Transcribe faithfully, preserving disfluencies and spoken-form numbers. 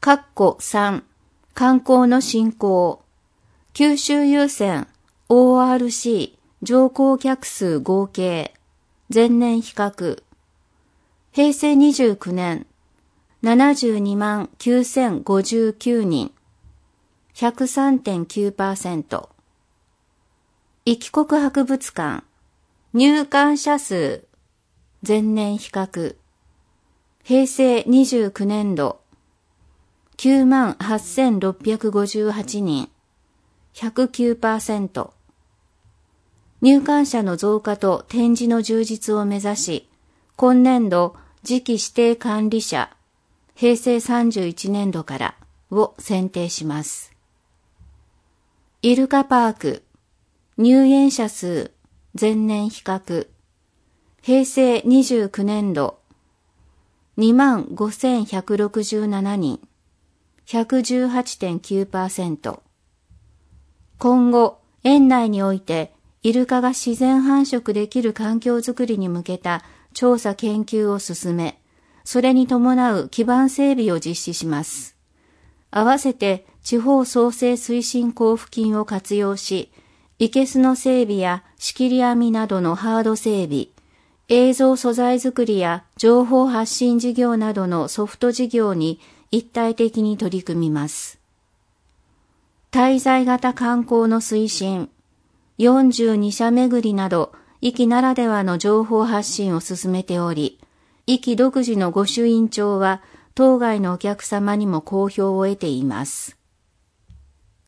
括弧さん、観光の振興。九州郵船 オーアールシー 乗降客数合計。前年比較。平成にじゅうきゅうねん、ななじゅうにまんきゅうせんごじゅうきゅうにん。ひゃくさんてんきゅうパーセント。壱岐国博物館。入館者数。前年比較。平成にじゅうきゅうねん度。きゅうまんはっせんろっぴゃくごじゅうはちにん。ひゃくきゅうパーセント。入館者の増加と展示の充実を目指し、今年度次期指定管理者、平成さんじゅういちねん度からを選定します。イルカパーク、入園者数、前年比較、平成にじゅうきゅうねん度、にまんごせんひゃくろくじゅうななにん、ひゃくじゅうはちてんきゅうパーセント。今後、園内において、イルカが自然繁殖できる環境づくりに向けた調査研究を進め、それに伴う基盤整備を実施します。合わせて地方創生推進交付金を活用し、生けすの整備や仕切り網などのハード整備、映像素材作りや情報発信事業などのソフト事業に一体的に取り組みます。滞在型観光の推進、よんじゅうにしゃ巡りなど、壱岐ならではの情報発信を進めており、壱岐独自の御朱印帳は、当該のお客様にも好評を得ています。